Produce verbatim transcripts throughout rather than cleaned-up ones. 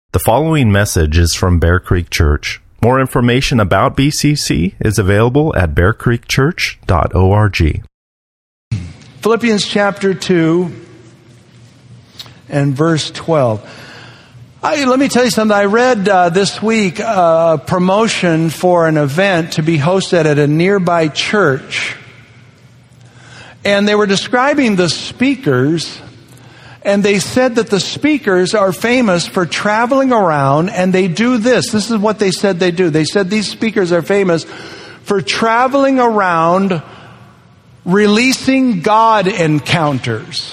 The following message is from Bear Creek Church. More information about B C C is available at bear creek church dot org. Philippians chapter two and verse twelve. I, let me tell you something. I read uh, this week uh, a promotion for an event to be hosted at a nearby church. And they were describing the speakers, and they said that the speakers are famous for traveling around, and they do this. This is what they said they do. They said these speakers are famous for traveling around releasing God encounters.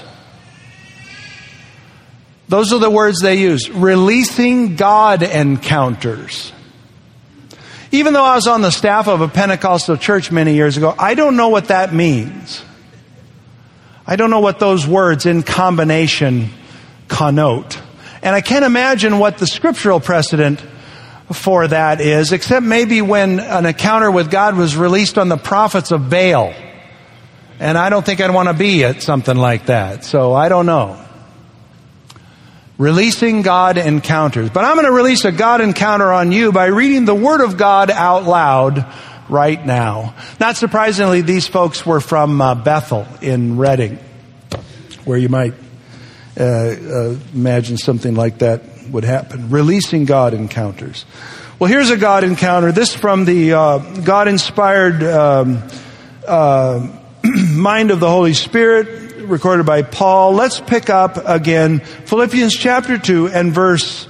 Those are the words they use. Releasing God encounters. Even though I was on the staff of a Pentecostal church many years ago, I don't know what that means. I don't know what those words in combination connote. And I can't imagine what the scriptural precedent for that is, except maybe when an encounter with God was released on the prophets of Baal. And I don't think I'd want to be at something like that. So I don't know. Releasing God encounters. But I'm going to release a God encounter on you by reading the Word of God out loud right now. Not surprisingly, these folks were from uh, Bethel in Redding, where you might uh, uh, imagine something like that would happen. Releasing God encounters. Well, here's a God encounter. This from the uh, God-inspired um, uh, mind of the Holy Spirit, recorded by Paul. Let's pick up again Philippians chapter two and verse...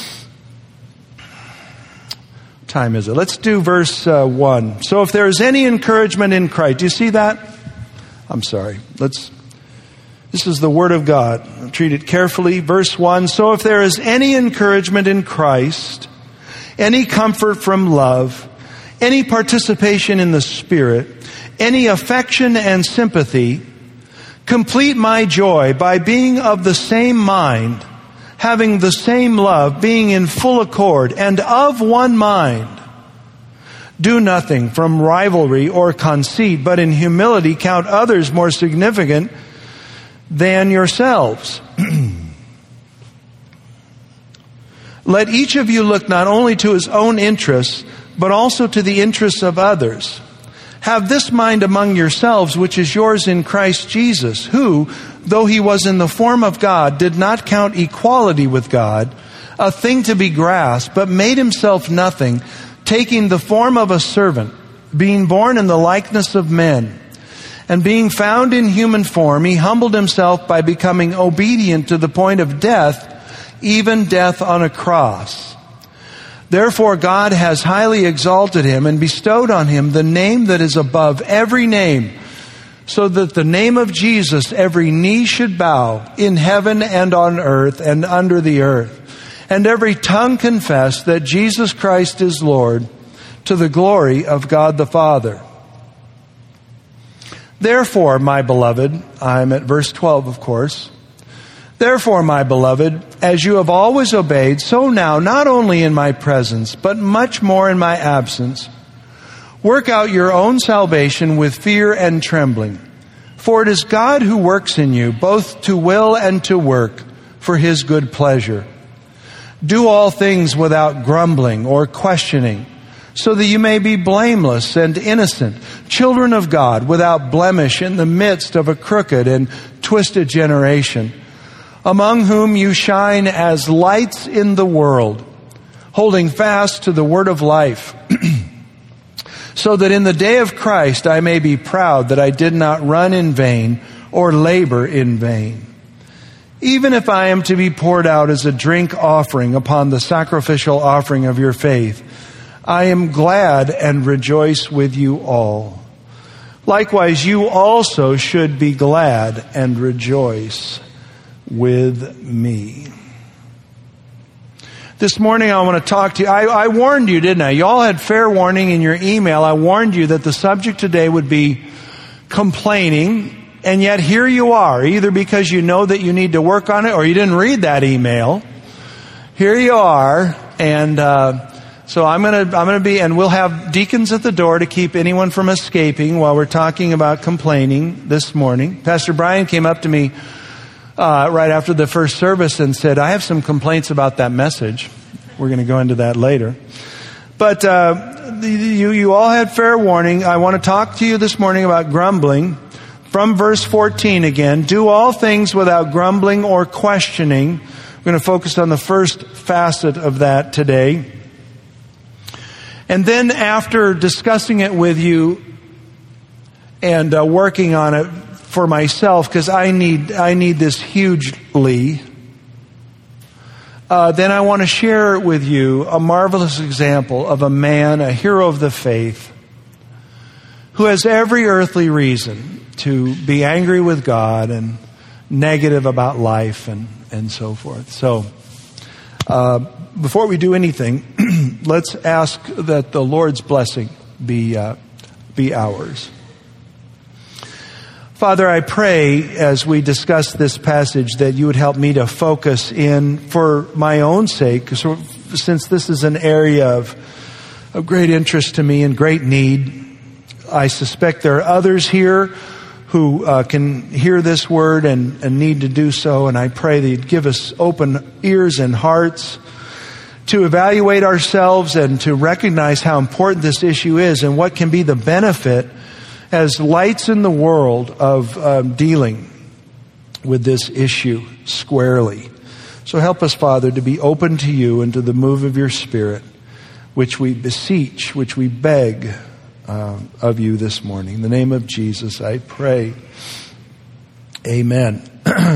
time is it? Let's do verse uh, one. So if there is any encouragement in Christ, do you see that? I'm sorry. Let's. This is the Word of God. Treat it carefully. Verse one. So if there is any encouragement in Christ, any comfort from love, any participation in the Spirit, any affection and sympathy, complete my joy by being of the same mind, having the same love, being in full accord, and of one mind. Do nothing from rivalry or conceit, but in humility count others more significant than yourselves. Let each of you look not only to his own interests, but also to the interests of others. Have this mind among yourselves, which is yours in Christ Jesus, who, though he was in the form of God, did not count equality with God a thing to be grasped, but made himself nothing, taking the form of a servant, being born in the likeness of men. And being found in human form, he humbled himself by becoming obedient to the point of death, even death on a cross. Therefore God has highly exalted him and bestowed on him the name that is above every name, so that the name of Jesus every knee should bow in heaven and on earth and under the earth, and every tongue confess that Jesus Christ is Lord, to the glory of God the Father. Therefore, my beloved, I'm at verse twelve, of course. Therefore, my beloved, as you have always obeyed, so now, not only in my presence, but much more in my absence, work out your own salvation with fear and trembling. For it is God who works in you, both to will and to work, for his good pleasure. Do all things without grumbling or questioning, so that you may be blameless and innocent, children of God, without blemish in the midst of a crooked and twisted generation, among whom you shine as lights in the world, holding fast to the word of life, so that in the day of Christ I may be proud that I did not run in vain or labor in vain. Even if I am to be poured out as a drink offering upon the sacrificial offering of your faith, I am glad and rejoice with you all. Likewise, you also should be glad and rejoice with me. This morning I want to talk to you. I, I warned you, didn't I? You all had fair warning in your email. I warned you that the subject today would be complaining, and yet here you are, either because you know that you need to work on it or you didn't read that email. Here you are, and uh, so I'm going to I'm going to be, and we'll have deacons at the door to keep anyone from escaping while we're talking about complaining this morning. Pastor Brian came up to me uh, right after the first service and said, I have some complaints about that message. We're going to go into that later. But uh, the, you, you all had fair warning. I want to talk to you this morning about grumbling. From verse fourteen again, do all things without grumbling or questioning. We're going to focus on the first facet of that today. And then after discussing it with you and uh, working on it for myself, because I need I need this hugely, uh, then I want to share with you a marvelous example of a man, a hero of the faith, who has every earthly reason to be angry with God and negative about life and, and so forth. So, uh, before we do anything, let's ask that the Lord's blessing be, uh, be ours. Father, I pray as we discuss this passage that you would help me to focus in for my own sake, since this is an area of, of great interest to me and great need. I suspect there are others here who uh, can hear this word and, and need to do so. And I pray that you'd give us open ears and hearts to evaluate ourselves and to recognize how important this issue is and what can be the benefit as lights in the world of um, dealing with this issue squarely. So help us, Father, to be open to you and to the move of your Spirit, which we beseech, which we beg Uh, of you this morning. In the name of Jesus, I pray. Amen.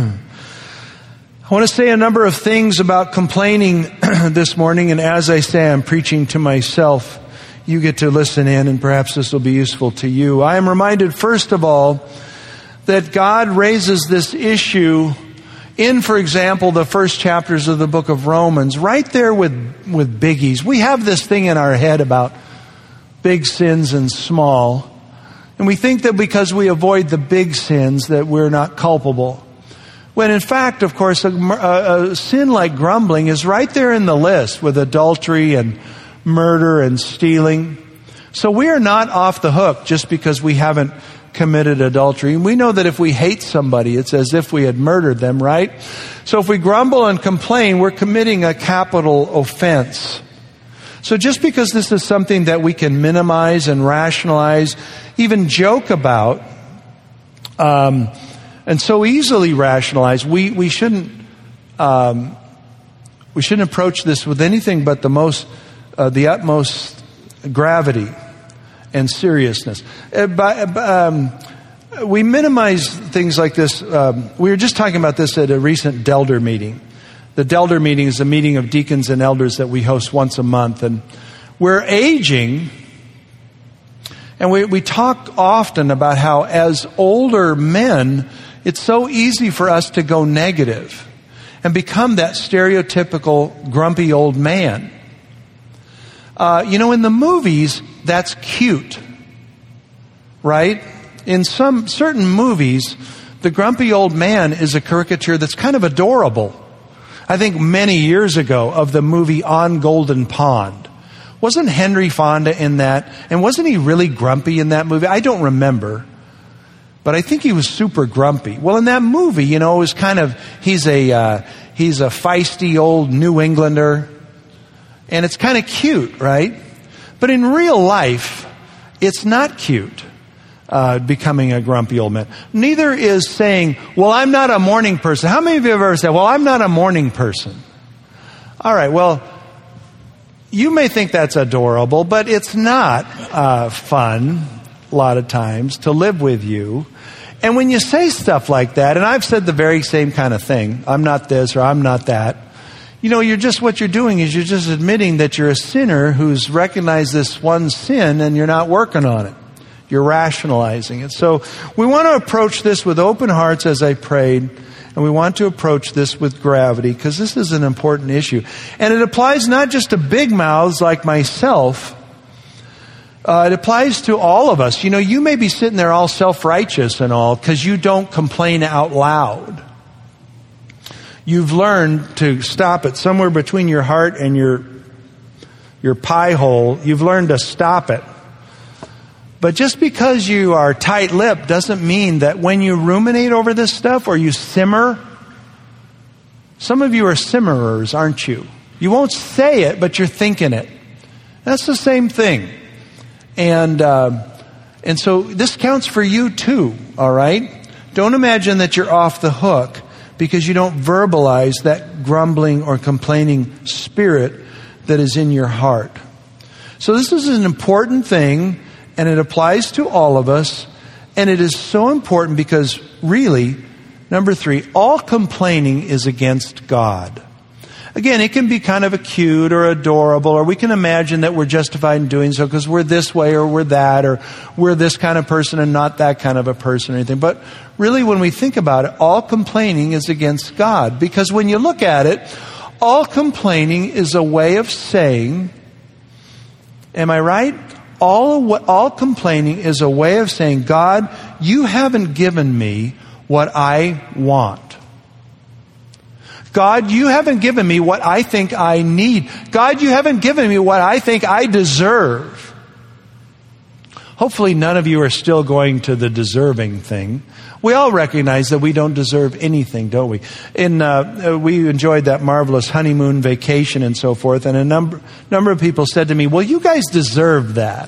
I want to say a number of things about complaining this morning, and as I say, I'm preaching to myself. You get to listen in, and perhaps this will be useful to you. I am reminded, first of all, that God raises this issue in, for example, the first chapters of the book of Romans, right there with, with biggies. We have this thing in our head about big sins and small. And we think that because we avoid the big sins that we're not culpable. When in fact, of course, a, a, a sin like grumbling is right there in the list with adultery and murder and stealing. So we are not off the hook just because we haven't committed adultery. And we know that if we hate somebody, it's as if we had murdered them, right? So if we grumble and complain, we're committing a capital offense. So just because this is something that we can minimize and rationalize, even joke about, um, and so easily rationalize, we we shouldn't um, we shouldn't approach this with anything but the most uh, the utmost gravity and seriousness. Uh, by, um, we minimize things like this. Um, we were just talking about this at a recent Delder meeting. The Delder meeting is a meeting of deacons and elders that we host once a month. And we're aging, and we, we talk often about how as older men, it's so easy for us to go negative and become that stereotypical grumpy old man. Uh, you know, in the movies, that's cute, right? In some certain movies, the grumpy old man is a caricature that's kind of adorable. I think many years ago of the movie On Golden Pond. Wasn't Henry Fonda in that? And wasn't he really grumpy in that movie? I don't remember. But I think he was super grumpy. Well, in that movie, you know, it was kind of, he's a, uh, he's a feisty old New Englander. And it's kind of cute, right? But in real life, it's not cute. Uh, becoming a grumpy old man. Neither is saying, well, I'm not a morning person. How many of you have ever said, well, I'm not a morning person? All right, well, you may think that's adorable, but it's not uh, fun a lot of times to live with you. And when you say stuff like that, and I've said the very same kind of thing, I'm not this or I'm not that, you know, you're just, what you're doing is you're just admitting that you're a sinner who's recognized this one sin and you're not working on it. You're rationalizing it. So we want to approach this with open hearts as I prayed, and we want to approach this with gravity because this is an important issue. And it applies not just to big mouths like myself. Uh, it applies to all of us. You know, you may be sitting there all self-righteous and all because you don't complain out loud. You've learned to stop it somewhere between your heart and your, your pie hole. You've learned to stop it. But just because you are tight-lipped doesn't mean that when you ruminate over this stuff or you simmer Some of you are simmerers, aren't you? You won't say it, but you're thinking it. That's the same thing. And uh, and so this counts for you too, all right? Don't imagine that you're off the hook because you don't verbalize that grumbling or complaining spirit that is in your heart. So this is an important thing, and it applies to all of us. And it is so important because really, number three, all complaining is against God. Again, it can be kind of a cute or adorable, or we can imagine that we're justified in doing so because we're this way or we're that, or we're this kind of person and not that kind of a person or anything. But really, when we think about it, all complaining is against God. Because when you look at it, all complaining is a way of saying, am I right? All, all complaining is a way of saying, God, you haven't given me what I want. God, you haven't given me what I think I need. God, you haven't given me what I think I deserve. Hopefully none of you are still going to the deserving thing. We all recognize that we don't deserve anything, don't we? In, uh, we enjoyed that marvelous honeymoon vacation and so forth, and a number, number of people said to me, well, you guys deserve that.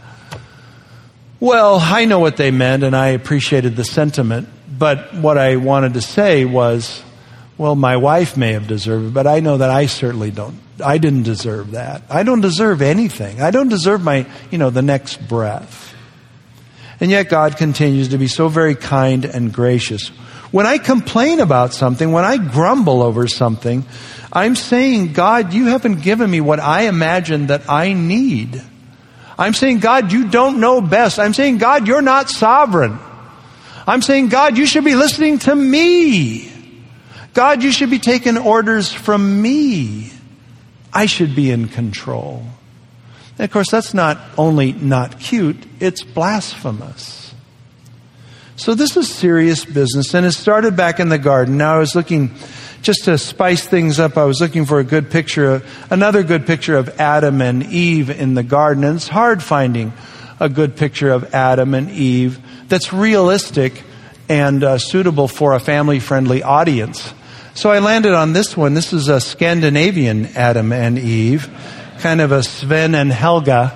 Well, I know what they meant, and I appreciated the sentiment, but what I wanted to say was, well, my wife may have deserved it, but I know that I certainly don't. I didn't deserve that. I don't deserve anything. I don't deserve my, you know, the next breath. And yet God continues to be so very kind and gracious. When I complain about something, when I grumble over something, I'm saying, God, you haven't given me what I imagine that I need. I'm saying, God, you don't know best. I'm saying, God, you're not sovereign. I'm saying, God, you should be listening to me. God, you should be taking orders from me. I should be in control. And of course, that's not only not cute, it's blasphemous. So this is serious business, and it started back in the garden. Now I was looking, just to spice things up, I was looking for a good picture, another good picture of Adam and Eve in the garden. And it's hard finding a good picture of Adam and Eve that's realistic and uh, suitable for a family-friendly audience. So I landed on this one. This is a Scandinavian Adam and Eve, kind of a Sven and Helga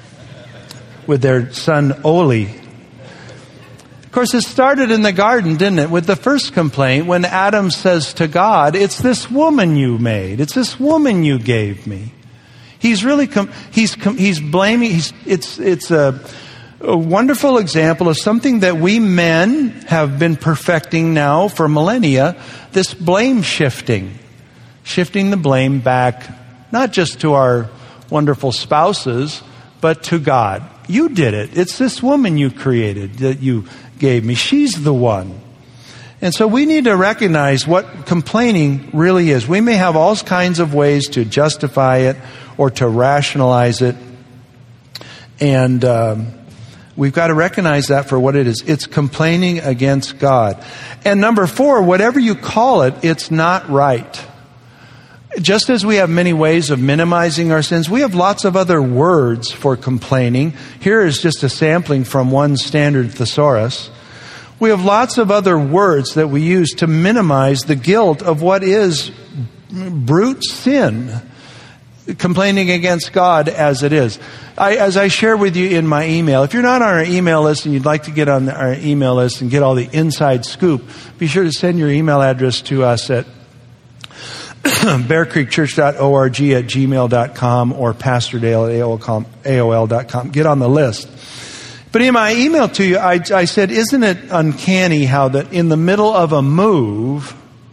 with their son Oli. Of course, it started in the garden, didn't it? With the first complaint when Adam says to God, it's this woman you made. It's this woman you gave me. He's really, com- he's, com- he's blaming, he's, it's, it's a, a wonderful example of something that we men have been perfecting now for millennia, this blame shifting. Shifting the blame back, not just to our wonderful spouses, but to God. You did it. It's this woman you created that you gave me. She's the one. And so we need to recognize what complaining really is. We may have all kinds of ways to justify it or to rationalize it. And um, we've got to recognize that for what it is. It's complaining against God. And number four, whatever you call it, it's not right. Just as we have many ways of minimizing our sins, we have lots of other words for complaining. Here is just a sampling from one standard thesaurus. We have lots of other words that we use to minimize the guilt of what is brute sin, complaining against God as it is. I, as I share with you in my email, if you're not on our email list and you'd like to get on our email list and get all the inside scoop, be sure to send your email address to us at bear creek church dot org at gmail dot com or pastor dale at A O L dot com. Get on the list. But in my email to you, I, I said, isn't it uncanny how that in the middle of a move,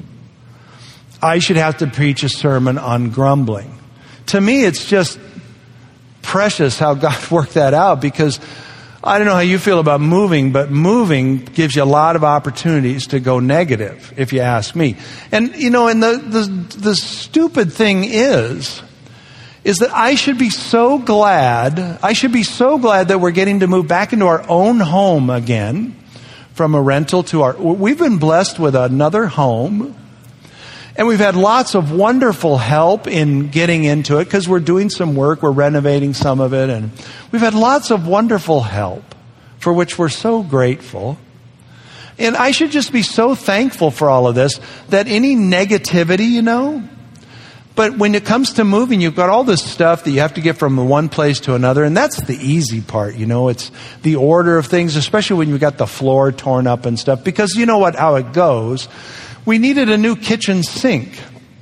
I should have to preach a sermon on grumbling? To me, it's just precious how God worked that out, because I don't know how you feel about moving, but moving gives you a lot of opportunities to go negative, if you ask me. And, you know, and the, the, the stupid thing is, is that I should be so glad, I should be so glad that we're getting to move back into our own home again, from a rental to our, we've been blessed with another home. And we've had lots of wonderful help in getting into it because we're doing some work, we're renovating some of it, and we've had lots of wonderful help for which we're so grateful. And I should just be so thankful for all of this, that any negativity, you know, but when it comes to moving, you've got all this stuff that you have to get from one place to another, and that's the easy part, you know. It's the order of things, especially when you've got the floor torn up and stuff, because you know what, how it goes. We needed a new kitchen sink.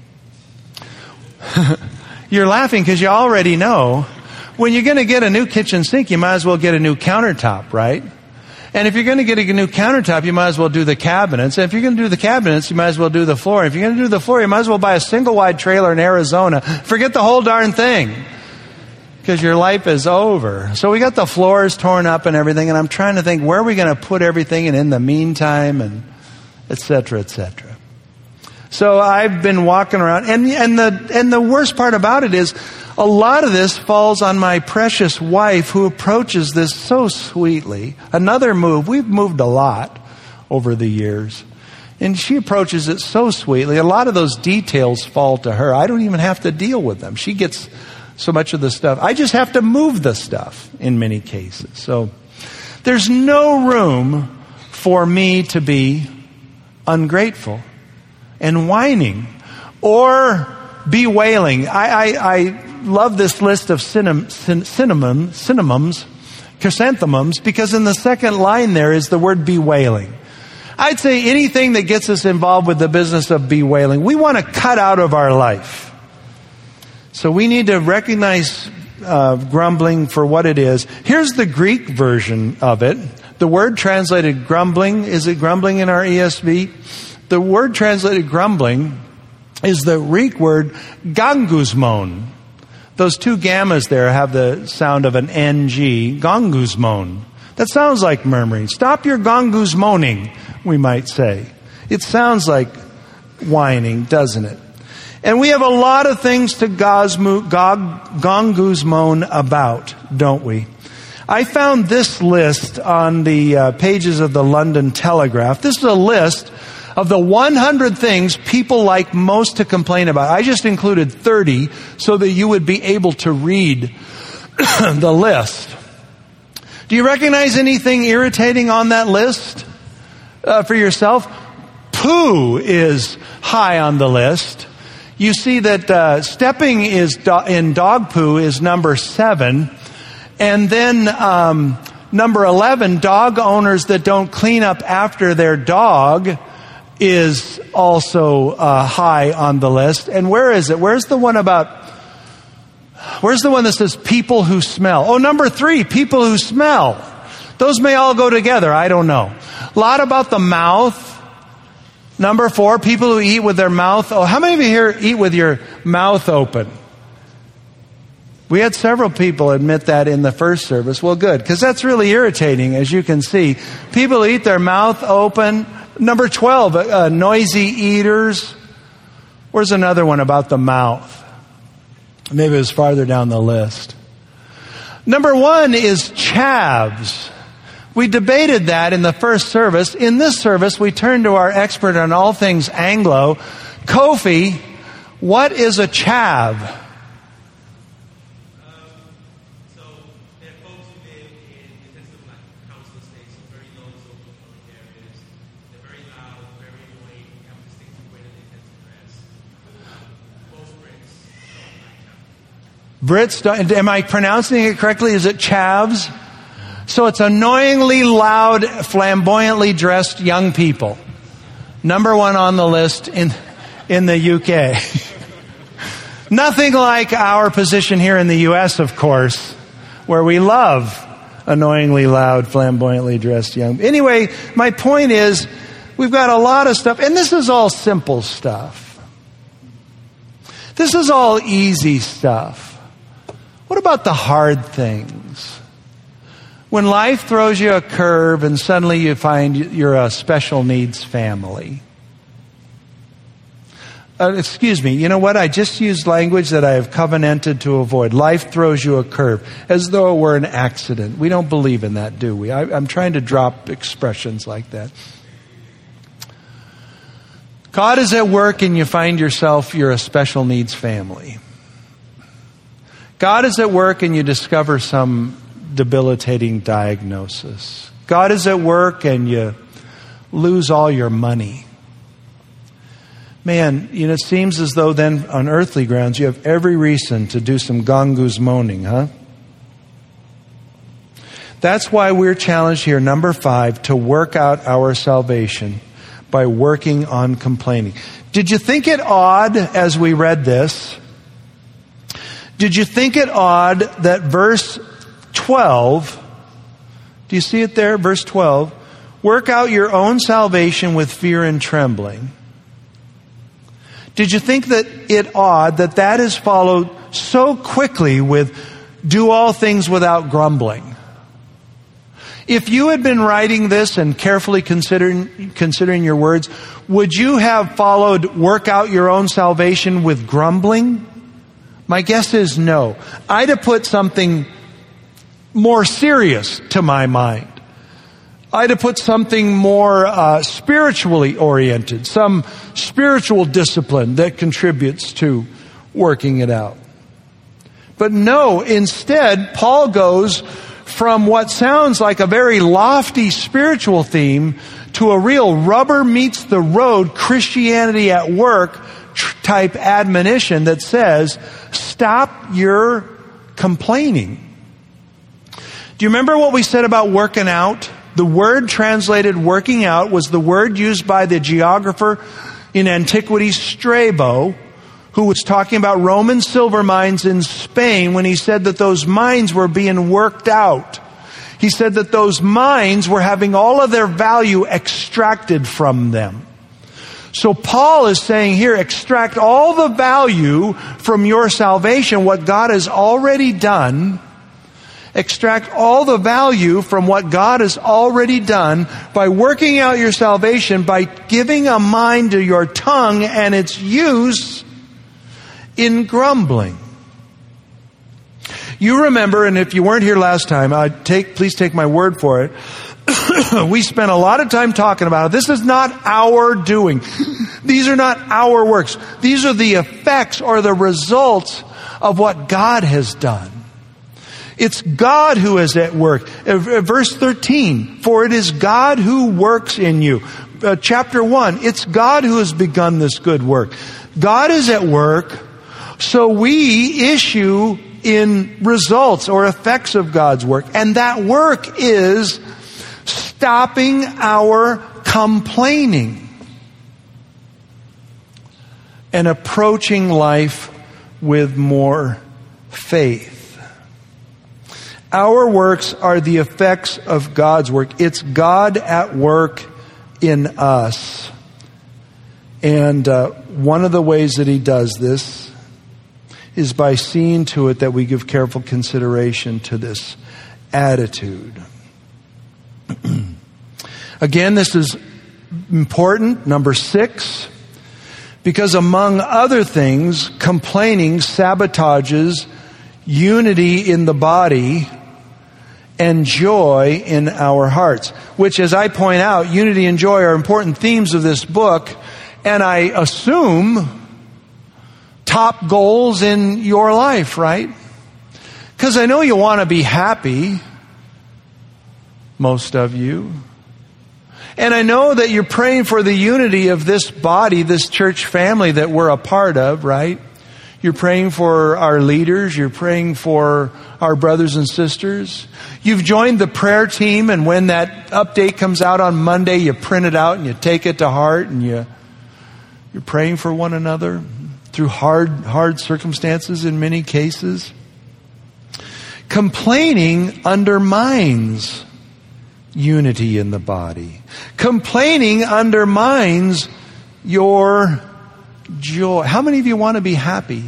You're laughing because you already know when you're going to get a new kitchen sink, you might as well get a new countertop, right? And if you're going to get a new countertop, you might as well do the cabinets. And if you're going to do the cabinets, you might as well do the floor. If you're going to do the floor, you might as well buy a single-wide trailer in Arizona. Forget the whole darn thing, because your life is over. So we got the floors torn up and everything, and I'm trying to think, where are we going to put everything and in the meantime, and et cetera, et cetera. So I've been walking around, and, and the and the worst part about it is, a lot of this falls on my precious wife, who approaches this so sweetly. Another move. We've moved a lot over the years. And she approaches it so sweetly. A lot of those details fall to her. I don't even have to deal with them. She gets so much of the stuff. I just have to move the stuff in many cases. So there's no room for me to be ungrateful and whining or bewailing. I, I, I love this list of synonym, synonym, synonyms, chrysanthemums, because in the second line there is the word bewailing. I'd say anything that gets us involved with the business of bewailing, we want to cut out of our life. So we need to recognize uh, grumbling for what it is. Here's the Greek version of it. The word translated grumbling, is it grumbling in our E S V? The word translated grumbling is the Greek word gangusmon. Those two gammas there have the sound of an N G, gangusmon. That sounds like murmuring. Stop your gangusmoning, we might say. It sounds like whining, doesn't it? And we have a lot of things to gangusmon about, don't we? I found this list on the uh, pages of the London Telegraph. This is a list of the one hundred things people like most to complain about. I just included thirty so that you would be able to read the list. Do you recognize anything irritating on that list uh, for yourself? Poo is high on the list. You see that uh, stepping is do- in dog poo is number seven. And then um, number eleven, dog owners that don't clean up after their dog, is also uh, high on the list. And where is it? Where's the one about, where's the one that says people who smell? Oh, number three, people who smell. Those may all go together. I don't know. A lot about the mouth. Number four, people who eat with their mouth. Oh, how many of you here eat with your mouth open? We had several people admit that in the first service. Well, good, because that's really irritating, as you can see. People who eat their mouth open. Number twelve, uh, noisy eaters. Where's another one about the mouth? Maybe it was farther down the list. Number one is chavs. We debated that in the first service. In this service, we turn to our expert on all things Anglo. Kofi, what is a chav? Brits, am I pronouncing it correctly? Is it chavs? So it's annoyingly loud, flamboyantly dressed young people. Number one on the list in in the U K. Nothing like our position here in the U S, of course, where we love annoyingly loud, flamboyantly dressed young. Anyway, my point is, we've got a lot of stuff, and this is all simple stuff. This is all easy stuff. What about the hard things? When life throws you a curve and suddenly you find you're a special needs family. Uh, excuse me, you know what? I just used language that I have covenanted to avoid. Life throws you a curve, as though it were an accident. We don't believe in that, do we? I, I'm trying to drop expressions like that. God is at work and you find yourself, you're a special needs family. God is at work and you discover some debilitating diagnosis. God is at work and you lose all your money. Man, you know, it seems as though then on earthly grounds you have every reason to do some gongoose moaning, huh? That's why we're challenged here, number five, to work out our salvation by working on complaining. Did you think it odd as we read this? Did you think it odd that verse twelve, do you see it there? Verse twelve, work out your own salvation with fear and trembling. Did you think that it odd that that is followed so quickly with do all things without grumbling? If you had been writing this and carefully considering, considering your words, would you have followed work out your own salvation with grumbling? My guess is no. I'd have put something more serious to my mind. I'd have put something more uh, spiritually oriented, some spiritual discipline that contributes to working it out. But no, instead, Paul goes from what sounds like a very lofty spiritual theme to a real rubber meets the road Christianity at work type admonition that says, stop your complaining. Do you remember what we said about working out? The word translated working out was the word used by the geographer in antiquity, Strabo, who was talking about Roman silver mines in Spain when he said that those mines were being worked out. He said that those mines were having all of their value extracted from them. So Paul is saying here, extract all the value from your salvation, what God has already done. Extract all the value from what God has already done by working out your salvation, by giving a mind to your tongue and its use in grumbling. You remember, and if you weren't here last time, I'd take, please take my word for it. We spent a lot of time talking about it. This is not our doing. These are not our works. These are the effects or the results of what God has done. It's God who is at work. Verse thirteen, for it is God who works in you. Uh, chapter one, it's God who has begun this good work. God is at work, so we issue in results or effects of God's work. And that work is stopping our complaining and approaching life with more faith. Our works are the effects of God's work. It's God at work in us. And uh, one of the ways that He does this is by seeing to it that we give careful consideration to this attitude. Again, this is important. Number six, because among other things, complaining sabotages unity in the body and joy in our hearts, which, as I point out, unity and joy are important themes of this book, and I assume top goals in your life, right? Because I know you want to be happy, most of you. And I know that you're praying for the unity of this body, this church family that we're a part of, right? You're praying for our leaders. You're praying for our brothers and sisters. You've joined the prayer team, and when that update comes out on Monday, you print it out and you take it to heart, and you, you're praying for one another through hard, hard circumstances in many cases. Complaining undermines unity in the body. Complaining undermines your joy. How many of you want to be happy?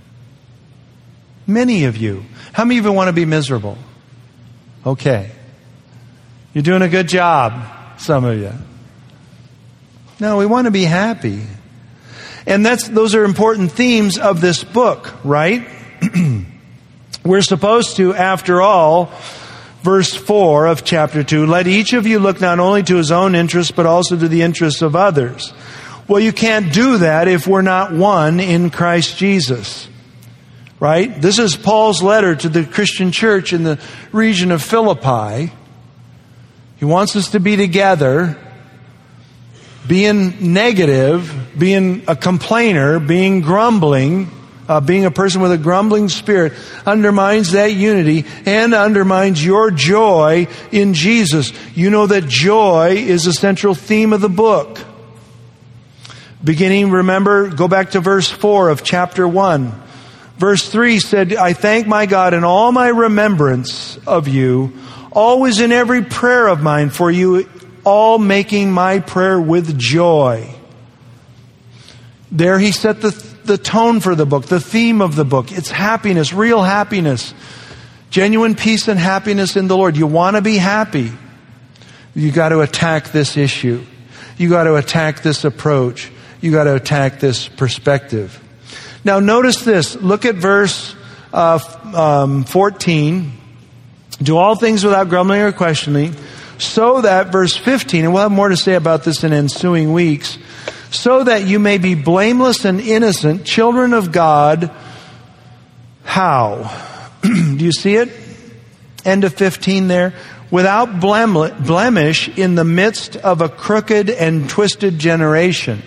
Many of you. How many of you want to be miserable? Okay. You're doing a good job, some of you. No, we want to be happy. And that's those are important themes of this book, right? We're supposed to, after all, verse four of chapter two, let each of you look not only to his own interests, but also to the interests of others. Well, you can't do that if we're not one in Christ Jesus. Right? This is Paul's letter to the Christian church in the region of Philippi. He wants us to be together. being negative, being a complainer, being grumbling, uh, being a person with a grumbling spirit undermines that unity and undermines your joy in Jesus. You know that joy is the central theme of the book. Beginning, remember, go back to verse four of chapter one. Verse three said, I thank my God in all my remembrance of you, always in every prayer of mine for you, all making my prayer with joy. There he set the, the tone for the book, the theme of the book. It's happiness, real happiness, genuine peace and happiness in the Lord. You want to be happy. You got to attack this issue. You got to attack this approach. You got to attack this perspective. Now notice this. Look at verse uh, um, fourteen. Do all things without grumbling or questioning, so that, verse fifteen, and we'll have more to say about this in ensuing weeks, so that you may be blameless and innocent, children of God. How? Do you see it? End of fifteen there. Without blemish in the midst of a crooked and twisted generation.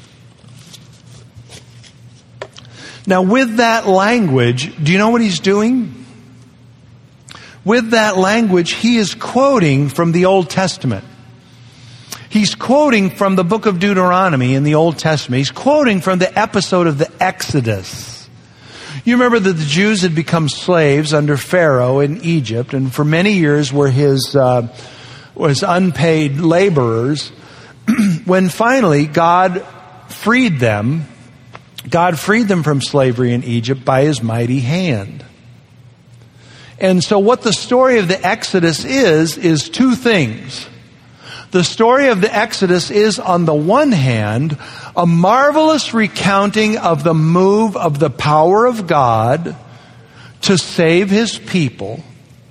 Now with that language, do you know what he's doing? With that language, he is quoting from the Old Testament. He's quoting from the book of Deuteronomy in the Old Testament. He's quoting from the episode of the Exodus. You remember that the Jews had become slaves under Pharaoh in Egypt, and for many years were his uh, was unpaid laborers. When finally God freed them, God freed them from slavery in Egypt by his mighty hand. And so what the story of the Exodus is, is two things. The story of the Exodus is, on the one hand, a marvelous recounting of the move of the power of God to save his people.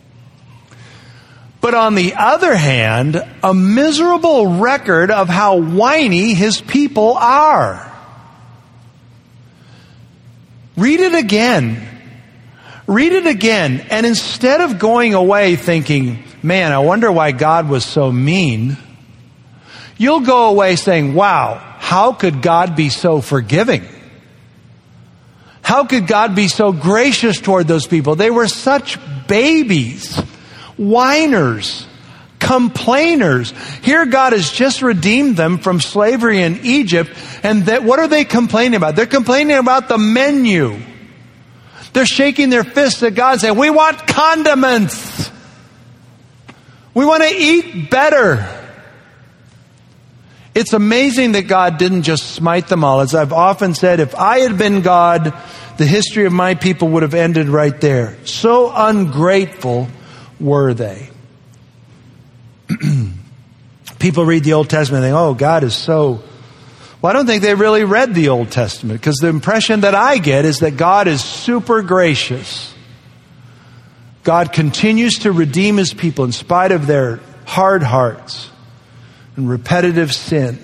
But on the other hand, a miserable record of how whiny his people are. Read it again. Read it again. And instead of going away thinking, man, I wonder why God was so mean, you'll go away saying, wow, how could God be so forgiving? How could God be so gracious toward those people? They were such babies, whiners, complainers. Here God has just redeemed them from slavery in Egypt, and that, what are they complaining about? They're complaining about the menu. They're shaking their fists at God saying, we want condiments. We want to eat better. It's amazing that God didn't just smite them all. As I've often said, if I had been God, the history of my people would have ended right there. So ungrateful were they. People read the Old Testament and think, oh, God is so... Well, I don't think they really read the Old Testament, because the impression that I get is that God is super gracious. God continues to redeem his people in spite of their hard hearts and repetitive sin.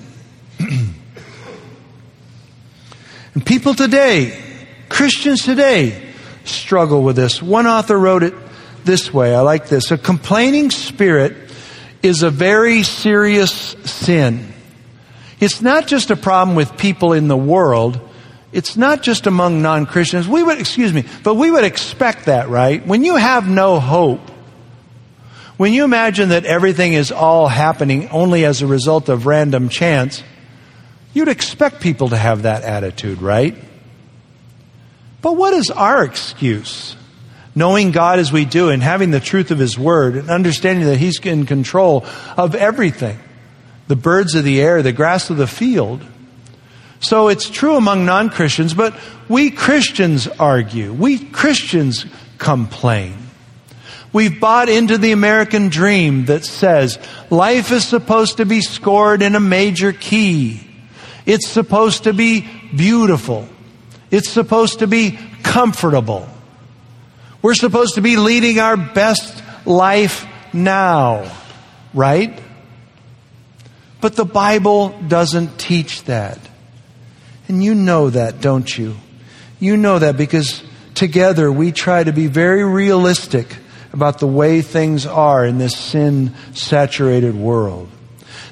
And people today, Christians today, struggle with this. One author wrote it this way. I like this. A complaining spirit is a very serious sin. It's not just a problem with people in the world. It's not just among non-Christians. We would, excuse me, but we would expect that, right? When you have no hope, when you imagine that everything is all happening only as a result of random chance, you'd expect people to have that attitude, right? But what is our excuse? Knowing God as we do and having the truth of his word and understanding that he's in control of everything. The birds of the air, the grass of the field. So it's true among non-Christians, but we Christians argue. We Christians complain. We've bought into the American dream that says life is supposed to be scored in a major key. It's supposed to be beautiful. It's supposed to be comfortable. We're supposed to be leading our best life now, right? But the Bible doesn't teach that. And you know that, don't you? You know that because together we try to be very realistic about the way things are in this sin-saturated world.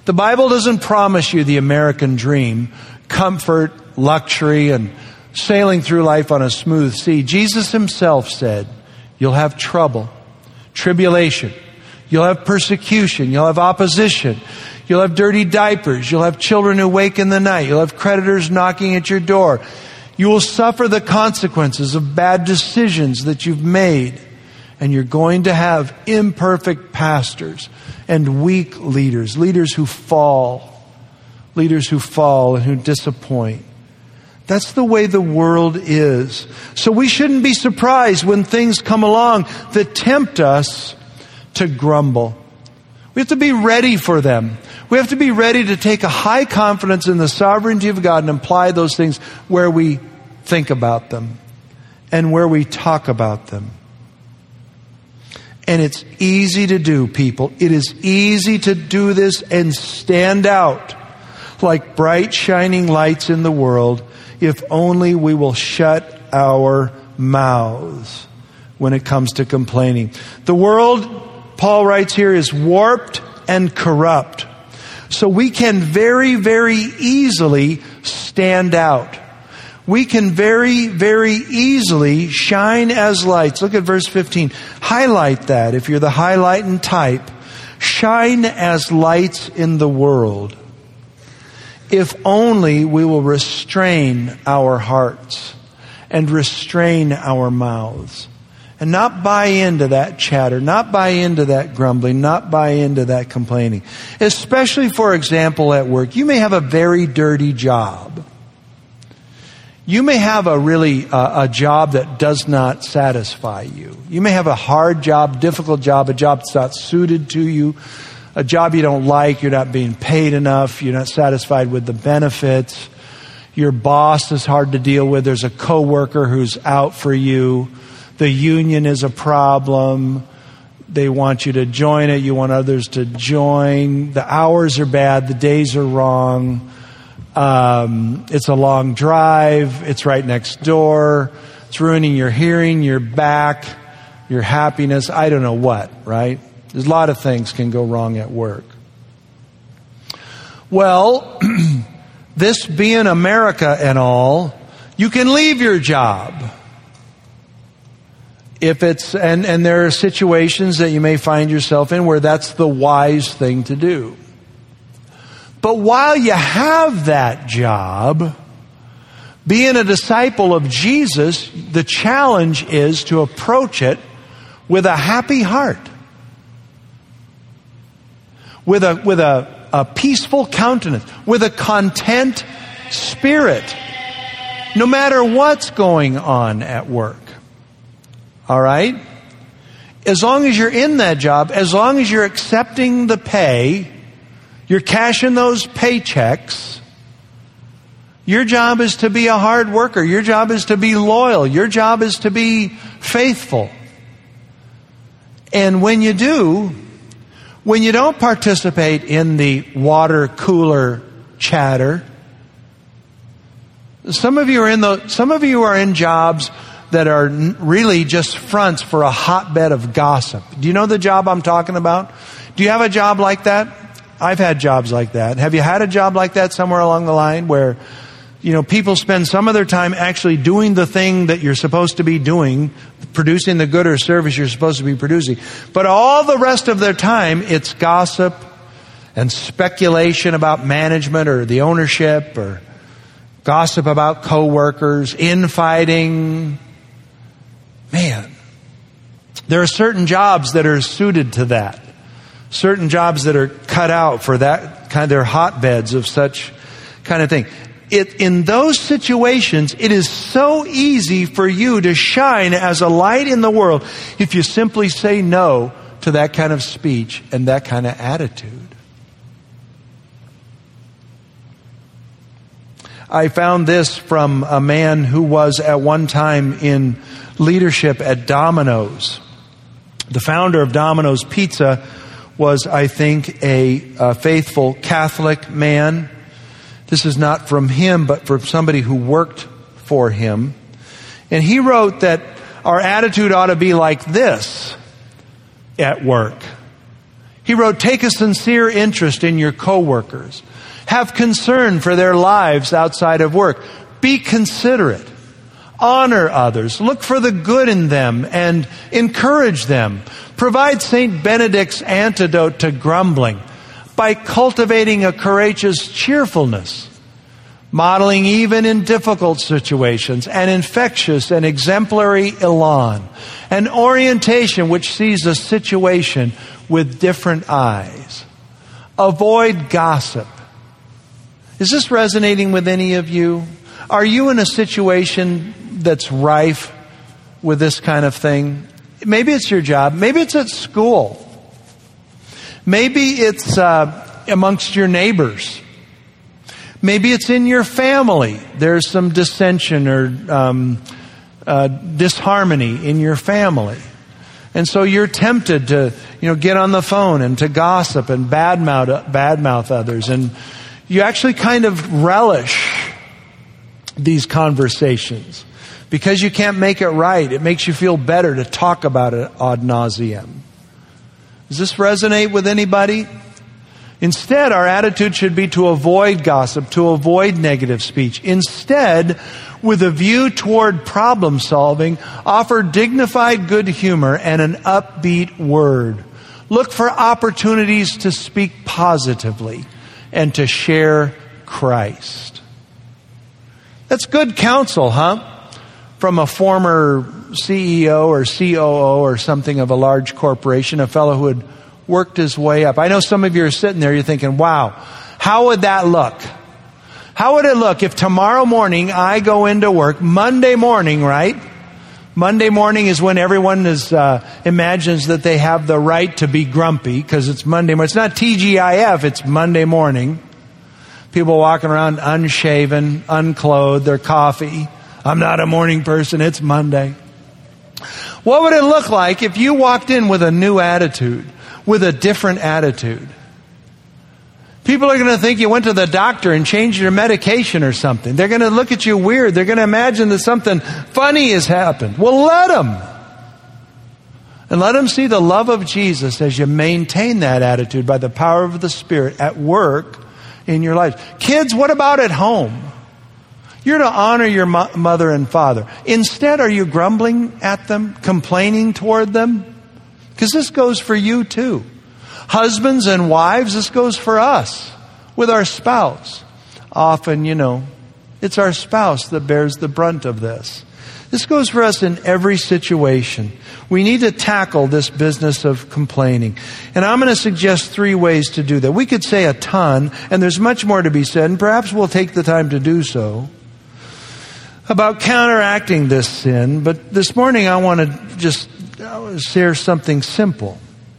The Bible doesn't promise you the American dream, comfort, luxury, and sailing through life on a smooth sea. Jesus himself said, you'll have trouble, tribulation, you'll have persecution, you'll have opposition, you'll have dirty diapers, you'll have children who wake in the night, you'll have creditors knocking at your door. You will suffer the consequences of bad decisions that you've made. And you're going to have imperfect pastors and weak leaders, leaders who fall, leaders who fall and who disappoint. That's the way the world is. So we shouldn't be surprised when things come along that tempt us to grumble. We have to be ready for them. We have to be ready to take a high confidence in the sovereignty of God and apply those things where we think about them and where we talk about them. And it's easy to do, people. It is easy to do this and stand out like bright shining lights in the world if only we will shut our mouths when it comes to complaining. The world, Paul writes here, is warped and corrupt. So we can very, very easily stand out. We can very, very easily shine as lights. Look at verse fifteen. Highlight that if you're the highlighting type. Shine as lights in the world. If only we will restrain our hearts and restrain our mouths. And not buy into that chatter, not buy into that grumbling, not buy into that complaining. Especially, for example, at work. You may have a very dirty job. You may have a really uh, a job that does not satisfy you. You may have a hard job, difficult job, a job that's not suited to you, a job you don't like, you're not being paid enough, you're not satisfied with the benefits, your boss is hard to deal with, there's a coworker who's out for you, the union is a problem, they want you to join it, you want others to join, the hours are bad, the days are wrong. Um, it's a long drive. It's right next door. It's ruining your hearing, your back, your happiness. I don't know what, right? There's a lot of things can go wrong at work. Well, this being America and all, you can leave your job. If it's, and, and there are situations that you may find yourself in where that's the wise thing to do. But while you have that job, being a disciple of Jesus, the challenge is to approach it with a happy heart. With a, with a, a peaceful countenance. With a content spirit. No matter what's going on at work. All right? As long as you're in that job, as long as you're accepting the pay, you're cashing those paychecks. Your job is to be a hard worker. Your job is to be loyal. Your job is to be faithful. And when you do, when you don't participate in the water cooler chatter, some of you are in the, some of you are in jobs that are really just fronts for a hotbed of gossip. Do you know the job I'm talking about? Do you have a job like that? I've had jobs like that. Have you had a job like that somewhere along the line where, you know, people spend some of their time actually doing the thing that you're supposed to be doing, producing the good or service you're supposed to be producing, but all the rest of their time it's gossip and speculation about management or the ownership, or gossip about coworkers, infighting. Man, there are certain jobs that are suited to that. Certain jobs that are cut out for that kind of, they're hotbeds of such kind of thing. It, in those situations, it is so easy for you to shine as a light in the world if you simply say no to that kind of speech and that kind of attitude. I found this from a man who was at one time in leadership at Domino's. The founder of Domino's Pizza was, I think, a, a faithful Catholic man. This is not from him, but from somebody who worked for him. And he wrote that our attitude ought to be like this at work. He He wrote, take a sincere interest in your coworkers. Have concern for their lives outside of work. Be considerate. Honor others. Look for the good in them and encourage them. Provide Saint Benedict's antidote to grumbling by cultivating a courageous cheerfulness, modeling even in difficult situations an infectious and exemplary elan, an orientation which sees a situation with different eyes. Avoid gossip. Is this resonating with any of you? Are you in a situation that's rife with this kind of thing? Maybe it's your job. Maybe it's at school. Maybe it's uh, amongst your neighbors. Maybe it's in your family. There's some dissension or um, uh, disharmony in your family. And so you're tempted to, you know, get on the phone and to gossip and badmouth, badmouth others. And you actually kind of relish these conversations because you can't make it right. It makes you feel better to talk about it ad nauseum. Does this resonate with anybody? Instead, our attitude should be to avoid gossip, to avoid negative speech. Instead, with a view toward problem solving, offer dignified good humor and an upbeat word. Look for opportunities to speak positively and to share Christ. That's good counsel, huh? From a former C E O or C O O or something of a large corporation, a fellow who had worked his way up. I know some of you are sitting there, you're thinking, wow, how would that look? How would it look if tomorrow morning I go into work, Monday morning, right? Monday morning is when everyone is uh, imagines that they have the right to be grumpy because it's Monday morning. It's not T G I F, it's Monday morning. People walking around unshaven, unclothed, their coffee. I'm not a morning person, it's Monday. What would it look like if you walked in with a new attitude, with a different attitude? People are going to think you went to the doctor and changed your medication or something. They're going to look at you weird. They're going to imagine that something funny has happened. Well, let them. And let them see the love of Jesus as you maintain that attitude by the power of the Spirit at work in your life. Kids, what about at home? You're to honor your mo- mother and father. Instead, are you grumbling at them, complaining toward them? Because this goes for you too. Husbands and wives, this goes for us with our spouse. Often, you know, it's our spouse that bears the brunt of this. This goes for us in every situation. We need to tackle this business of complaining. And I'm going to suggest three ways to do that. We could say a ton, and there's much more to be said, and perhaps we'll take the time to do so, about counteracting this sin. But this morning I want to just share something simple.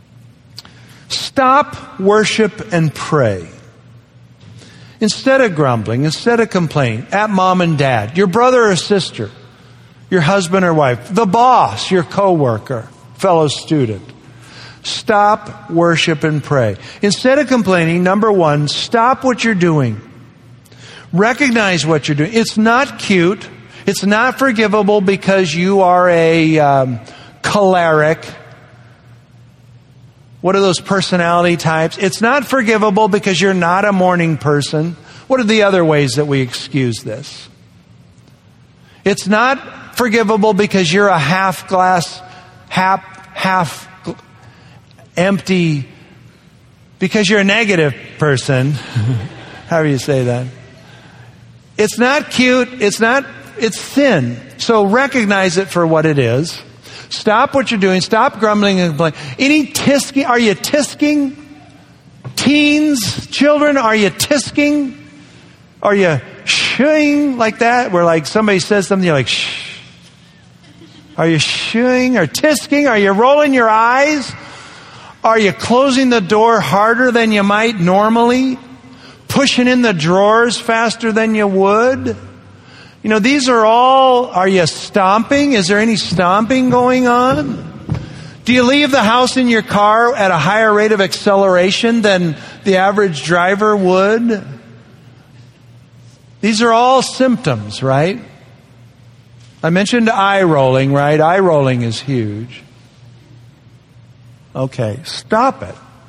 Stop, worship, and pray. Instead of grumbling, instead of complaining, at mom and dad, your brother or sister, your husband or wife, the boss, your coworker, fellow student. Stop, worship, and pray. Instead of complaining, number one, stop what you're doing. Recognize what you're doing. It's not cute. It's not forgivable because you are a um, choleric. What are those personality types? It's not forgivable because you're not a morning person. What are the other ways that we excuse this? It's not forgivable because you're a half glass, half, half empty, because you're a negative person. However you say that. It's not cute. It's not, it's sin. So recognize it for what it is. Stop what you're doing. Stop grumbling and complaining. Any tisking? Are you tisking? Teens, children, are you tisking? Are you shooing like that? Where like somebody says something, you're like, shh. Are you shooing or tisking? Are you rolling your eyes? Are you closing the door harder than you might normally? Pushing in the drawers faster than you would? You know, these are all, are you stomping? Is there any stomping going on? Do you leave the house in your car at a higher rate of acceleration than the average driver would? These are all symptoms, right? I mentioned eye rolling, right? Eye rolling is huge. Okay, stop it.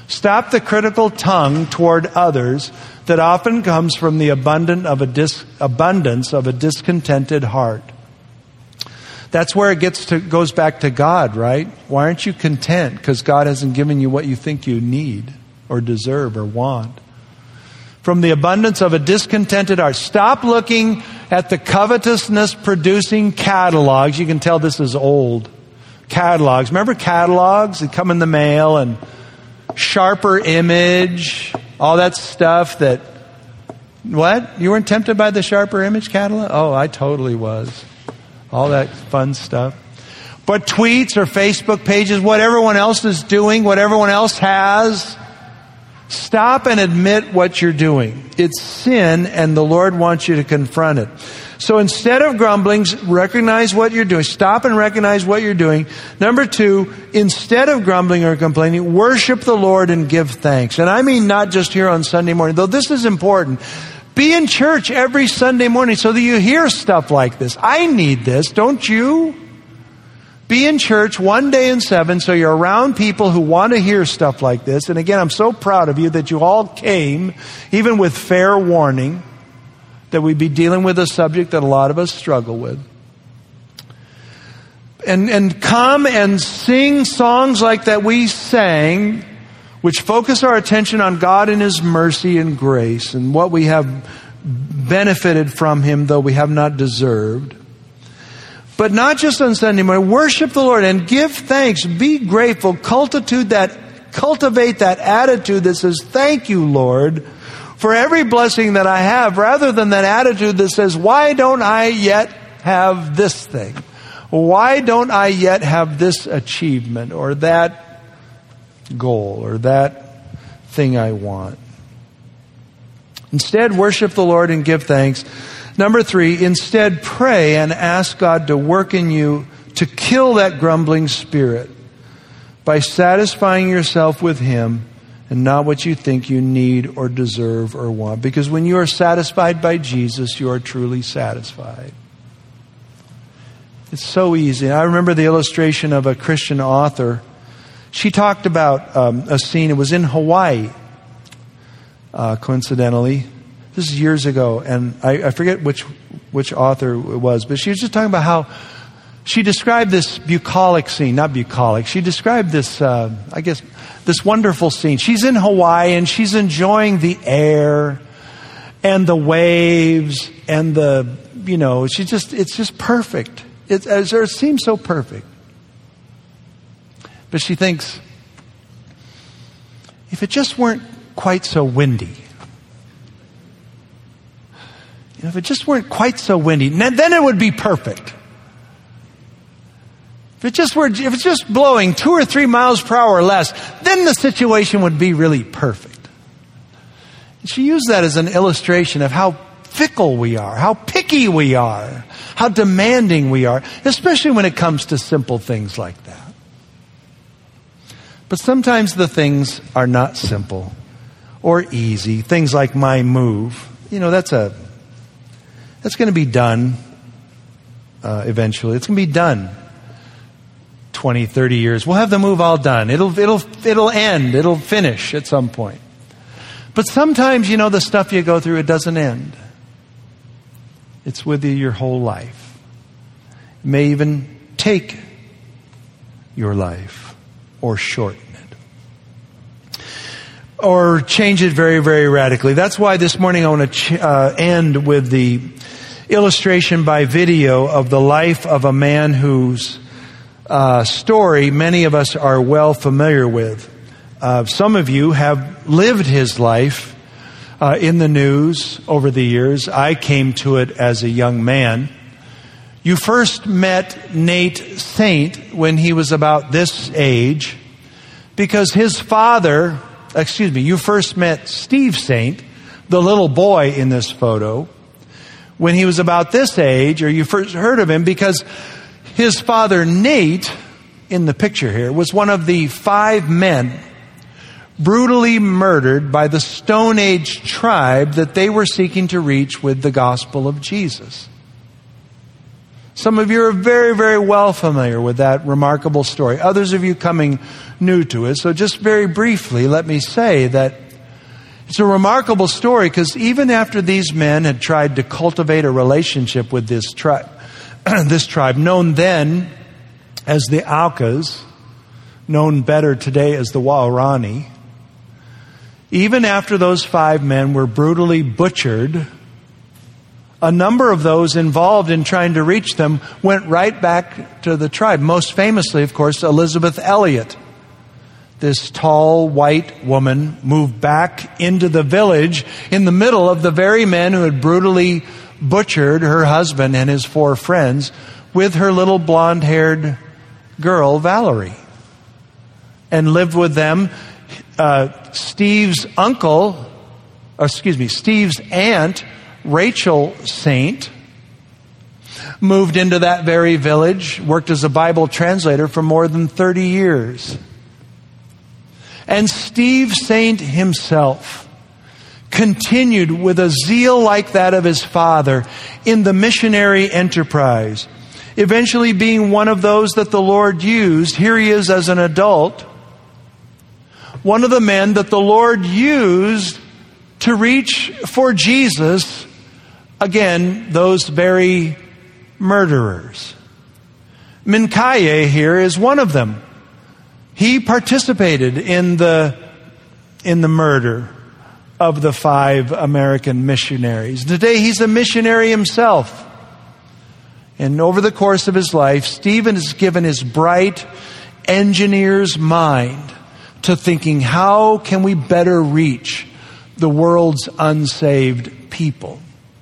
Stop the critical tongue toward others that often comes from the abundant of a dis- abundance of a discontented heart. That's where it gets to goes back to God, right? Why aren't you content? Because God hasn't given you what you think you need or deserve or want. From the abundance of a discontented heart. Stop looking at the covetousness producing catalogs. You can tell this is old. Catalogs. Remember catalogs that come in the mail and Sharper Image, all that stuff that, what? You weren't tempted by the Sharper Image catalog? Oh, I totally was. All that fun stuff. But tweets or Facebook pages, what everyone else is doing, what everyone else has, stop and admit what you're doing. It's sin, and the Lord wants you to confront it. So instead of grumbling, recognize what you're doing. Stop and recognize what you're doing. Number two, instead of grumbling or complaining, worship the Lord and give thanks. And I mean not just here on Sunday morning, though this is important. Be in church every Sunday morning so that you hear stuff like this. I need this, don't you? Be in church one day in seven so you're around people who want to hear stuff like this. And again, I'm so proud of you that you all came, even with fair warning, that we'd be dealing with a subject that a lot of us struggle with. And, and come and sing songs like that we sang, which focus our attention on God and His mercy and grace and what we have benefited from Him, though we have not deserved. But not just on Sunday morning. Worship the Lord and give thanks. Be grateful. Cultivate that, cultivate that attitude that says, thank you, Lord, for every blessing that I have, rather than that attitude that says, why don't I yet have this thing? Why don't I yet have this achievement or that goal or that thing I want? Instead, worship the Lord and give thanks. Number three, instead pray and ask God to work in you to kill that grumbling spirit by satisfying yourself with Him and not what you think you need or deserve or want. Because when you are satisfied by Jesus, you are truly satisfied. It's so easy. I remember the illustration of a Christian author. She talked about um, a scene. It was in Hawaii, uh, coincidentally. This is years ago, and I, I forget which which author it was, but she was just talking about how she described this bucolic scene, not bucolic. She described this, uh, I guess, this wonderful scene. She's in Hawaii, and she's enjoying the air and the waves and the, you know, she just, it's just perfect. It, it seems so perfect. But she thinks, if it just weren't quite so windy, you know, if it just weren't quite so windy, then it would be perfect. If it just were, if it's just blowing two or three miles per hour or less, then the situation would be really perfect. And she used that as an illustration of how fickle we are, how picky we are, how demanding we are, especially when it comes to simple things like that. But sometimes the things are not simple or easy. Things like my move, you know, that's a that's going to be done uh, eventually. It's going to be done. twenty, thirty years. We'll have the move all done. It'll, it'll, it'll end. It'll finish at some point. But sometimes, you know, the stuff you go through, it doesn't end. It's with you your whole life. It may even take your life or shorten it. Or change it very, very radically. That's why this morning I want to ch- uh, end with the illustration by video of the life of a man whose Uh, story many of us are well familiar with. Uh, some of you have lived his life uh, in the news over the years. I came to it as a young man. You first met Nate Saint when he was about this age because his father, excuse me, you first met Steve Saint, the little boy in this photo, when he was about this age, or you first heard of him because his father, Nate, in the picture here, was one of the five men brutally murdered by the Stone Age tribe that they were seeking to reach with the gospel of Jesus. Some of you are very, very well familiar with that remarkable story. Others of you coming new to it. So just very briefly, let me say that it's a remarkable story because even after these men had tried to cultivate a relationship with this tribe, this tribe, known then as the Aucas, known better today as the Waorani, even after those five men were brutally butchered, a number of those involved in trying to reach them went right back to the tribe. Most famously, of course, Elizabeth Elliot. This tall white woman moved back into the village in the middle of the very men who had brutally butchered her husband and his four friends with her little blonde-haired girl, Valerie, and lived with them. Uh, Steve's uncle, or excuse me, Steve's aunt, Rachel Saint, moved into that very village, worked as a Bible translator for more than thirty years. And Steve Saint himself continued with a zeal like that of his father in the missionary enterprise, eventually being one of those that the Lord used. Here he is as an adult, one of the men that the Lord used to reach for Jesus, again, those very murderers. Mincaye here is one of them. He participated in the, in the murder of the five American missionaries. Today he's a missionary himself. And over the course of his life, Stephen has given his bright engineer's mind to thinking, how can we better reach the world's unsaved people?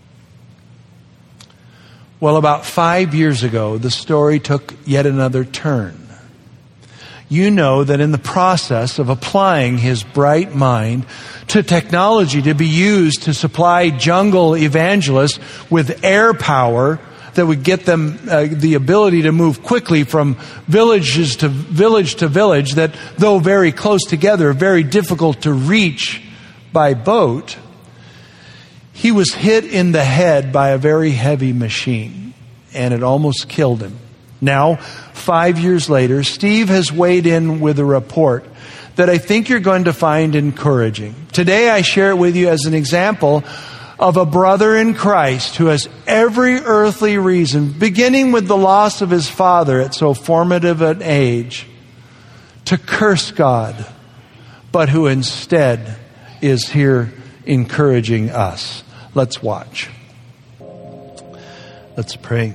Well, about five years ago, the story took yet another turn. You know that in the process of applying his bright mind to technology to be used to supply jungle evangelists with air power that would get them uh, the ability to move quickly from villages to village to village that, though very close together, are very difficult to reach by boat, he was hit in the head by a very heavy machine, and it almost killed him. Now, five years later, Steve has weighed in with a report that I think you're going to find encouraging. Today I share it with you as an example of a brother in Christ who has every earthly reason, beginning with the loss of his father at so formative an age, to curse God, but who instead is here encouraging us. Let's watch. Let's pray.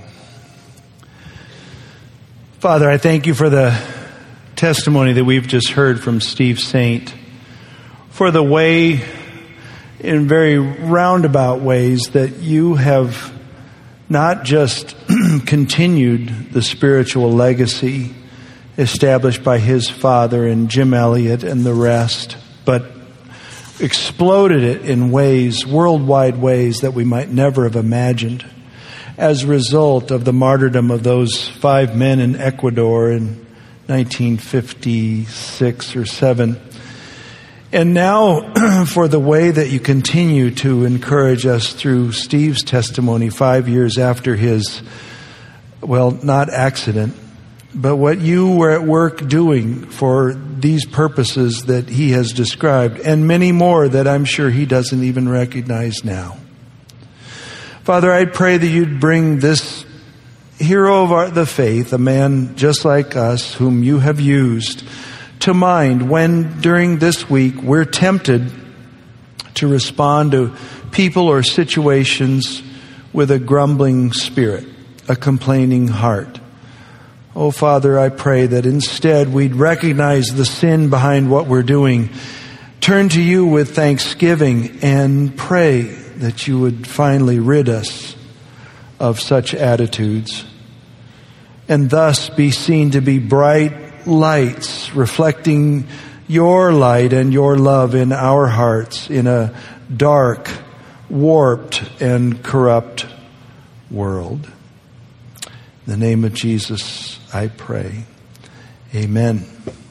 Father, I thank you for the testimony that we've just heard from Steve Saint, for the way, in very roundabout ways, that you have not just continued the spiritual legacy established by his father and Jim Elliot and the rest, but exploded it in ways, worldwide ways, that we might never have imagined as a result of the martyrdom of those five men in Ecuador in nineteen fifty-six or seven. And now for the way that you continue to encourage us through Steve's testimony five years after his, well, not accident, but what you were at work doing for these purposes that he has described, and many more that I'm sure he doesn't even recognize now. Father, I pray that you'd bring this hero of our, the faith, a man just like us, whom you have used, to mind when during this week we're tempted to respond to people or situations with a grumbling spirit, a complaining heart. Oh, Father, I pray that instead we'd recognize the sin behind what we're doing, turn to you with thanksgiving, and pray that you would finally rid us of such attitudes, and thus be seen to be bright lights reflecting your light and your love in our hearts in a dark, warped, and corrupt world. In the name of Jesus, I pray. Amen.